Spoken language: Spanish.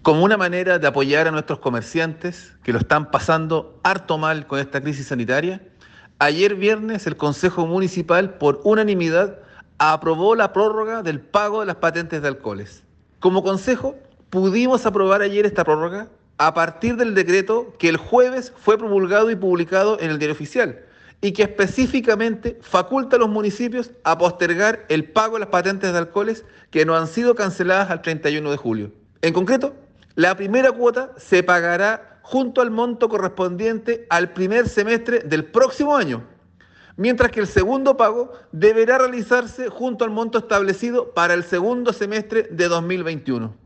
Como una manera de apoyar a nuestros comerciantes que lo están pasando harto mal con esta crisis sanitaria, ayer viernes el Consejo Municipal por unanimidad aprobó la prórroga del pago de las patentes de alcoholes. Como consejo pudimos aprobar ayer esta prórroga a partir del decreto que el jueves fue promulgado y publicado en el Diario Oficial y que específicamente faculta a los municipios a postergar el pago de las patentes de alcoholes que no han sido canceladas al 31 de julio. En concreto, la primera cuota se pagará junto al monto correspondiente al primer semestre del próximo año, mientras que el segundo pago deberá realizarse junto al monto establecido para el segundo semestre de 2021.